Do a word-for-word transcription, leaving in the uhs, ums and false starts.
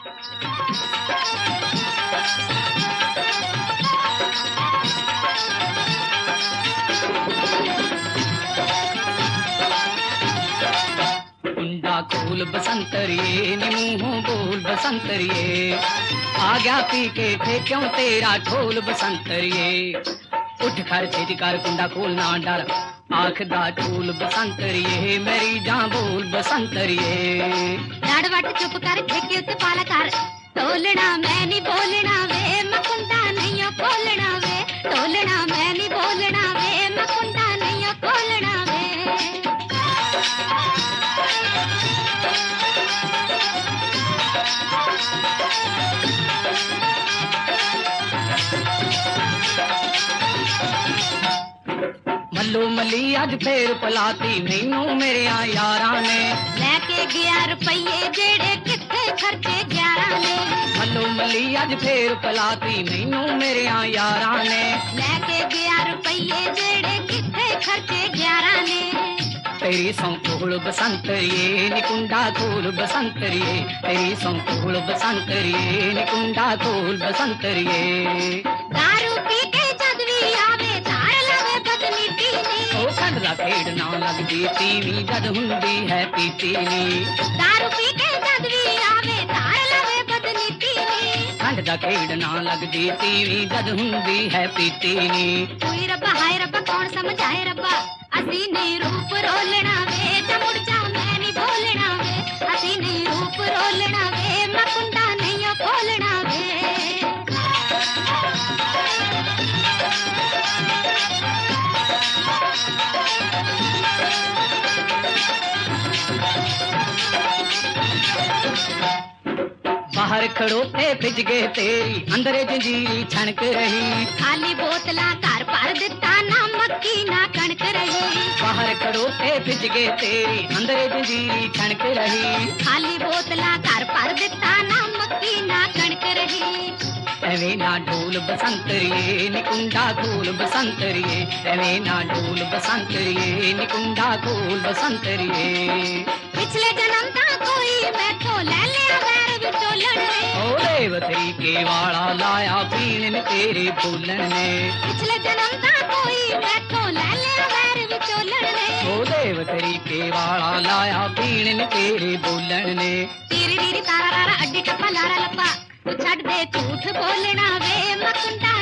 कुंडा खोल बसंतरिए नी मुंहों बोल बसंतरिए, आ गया पी के थे क्यों तेरा ढोल बसंतरिए। उठ कर छेती कर कुंडा खोल ना डर, आखदा ढोल बसंतरिए मेरी जान बोल बसंतरिए। लाड़वट चुप कर ठेके उत्ते पाला कर, तोलना मैं नहीं बोलना वे मैं कुंडा नहीं खोलना वे, तोलना मैं नहीं बोलना वे मैं कुंडा नहीं खोलना वे। मल्लो मली अज फेर पलाती मैनू मेरे यारा ने, लैके गया रुपये जेड़े किथे खर्चे ग्यारह ने। मल्लो मली अज फेर पलाती मैनू मेरे यारा ने, लैके गया रुपये जेड़े किथे खर्चे ग्यारह ने। तेरी संकोल बसंतरिए नी कुंडा खोल बसंतरिए, तेरी संकोल बसंतरिए नी कुंडा खोल बसंतरिए। दारू पी के जद भी आवे तार लवे बदनीती नी, ओ खंड दा खेड़ ना लगदी तीवी जद हुंदी है पीती नी। दारू पी के जद भी आवे तार लवे बदनीती नी, खंड दा खेड़ ना लगदी तीवी जद हुंदी है पीती नी। कोई रब्बा हाय रब्बा कौन समझाए रब्बा, असी नहीं रूप रोलना वे ते मुड़ जा मैं नहीं बोलना वे, असी नहीं रूप रोलना वे मैं कुंडा नहीं खोलना वे। बाहर खड़ोते फिज गए तेरी अंदर जंजीरी छनक रही, खाली बोतला घर भर दिता ना मक्की ना कणक रही। बाहर खड़ोते फिज गए तेरी अंदर जंजीरी छनक रही, खाली बोतला घर भर दिता ना मक्की ना कणक रही। एवे ना ढोल बसंतरिए नी कुंडा खोल बसंतरिए, एवे ना ढोल बसंतरिए नी कुंडा खोल बसंतरिए। पिछले जन्म दा कोई मैथों ले लिया वैर विचोलण ने, ओ देवतरी के वाला लाया पीण ने तेरे बोलन ने, पिछले जन्म दा कोई मैथों ले लिया वैर विचोलण ने। ओ देवतरी के वाला लाया पीण ने तेरे बोलन ने। तीरी रीरी तारा रारा अड्डी टप्पा लारा लप्पा, तू छड़ दे झूठ बोलना वे मैं कुंडा